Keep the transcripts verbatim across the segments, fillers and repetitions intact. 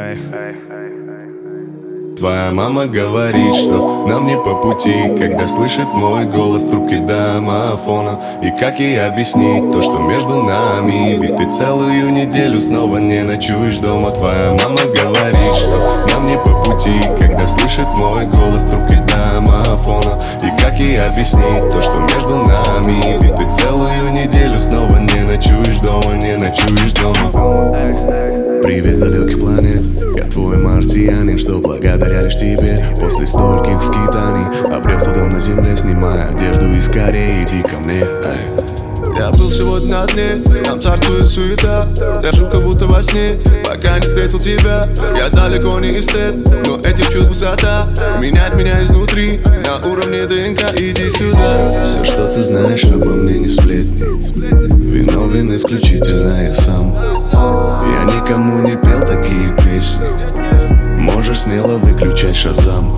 Твоя мама говорит, что нам не по пути, когда слышит мой голос в трубке домофона. И как ей объяснить то, что между нами? Ведь ты целую неделю снова не ночуешь дома. Твоя мама говорит, что нам не по пути, когда слышит мой голос в трубке домофона. И как ей объяснить то, что между нами? Ведь ты целую неделю снова не ночуешь дома, не ночуешь дома. Привет, далеких планет, я твой марсианин, что благодаря лишь тебе после стольких скитаний обрелся дом на земле, снимая одежду и скорее иди ко мне. Эй. Я был сегодня на дне, там царствует суета. Я жил как будто во сне, пока не встретил тебя. Я далеко не эстет, но этих чувств высота меняет меня изнутри, на уровне ДНК, иди сюда. Все, что ты знаешь обо мне, не сплетни. Виновен исключительно я сам. Я никому не пел такие песни. Можешь смело выключать Шазам.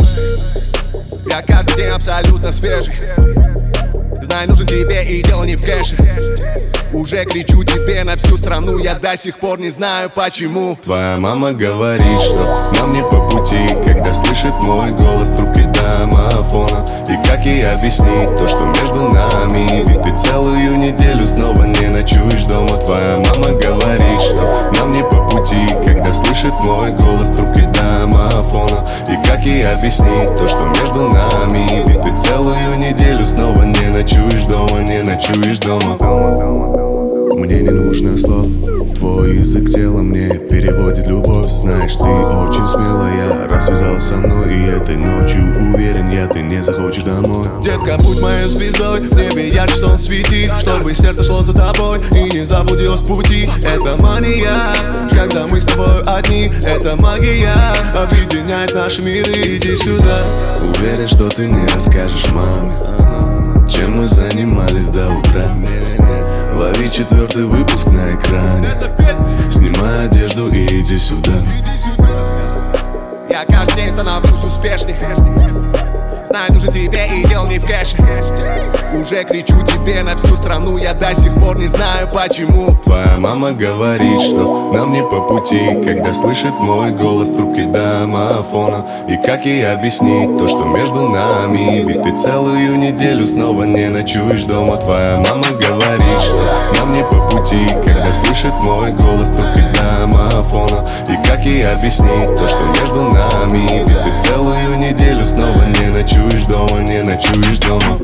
Я каждый день абсолютно свежий. Знай, нужен тебе, и дело не в кэше. Уже кричу тебе на всю страну, я до сих пор не знаю почему. Твоя мама говорит, что нам не по пути, когда слышит мой голос в трубке домофона. И как ей объяснить то, что между нами? Ведь ты целую неделю снова не ночуешь дома. Твоя мама говорит, что нам не по пути, когда слышит мой голос в трубке домофона. И как ей объяснить то, что между нами? Ведь ты целую неделю снова не ночуешь дома, не ночуешь дома. Мне не нужно слов, твой язык тела мне переводит любовь. Знаешь, ты очень смелая, раз связалась со мной. И этой ночью, уверен я, ты не захочешь домой. Детка, будь моей звездой, в небе ярче солнце светит, чтобы сердце шло за тобой и не заблудилось в пути. Это мания, когда мы с тобой одни. Это магия, объединяет наши миры, иди сюда. Уверен, что ты не расскажешь маме, чем мы занимались до утра. Лови четвертый выпуск на экране. Снимай одежду и иди сюда. Я каждый день становлюсь успешней. Знаю, нужен тебе, и дело не в кэше. Уже кричу тебе на всю страну, я до сих пор не знаю почему. Твоя мама говорит, что нам не по пути, когда слышит мой голос в трубке домофона. И как ей объяснить то, что между нами? Ведь ты целую неделю снова не ночуешь дома. Твоя мама говорит, что нам не по пути, когда слышит мой голос в трубке домофона. И как ей объяснить то, что между нами? Ведь ты целую неделю снова не ночуешь дома, не ночуешь дома.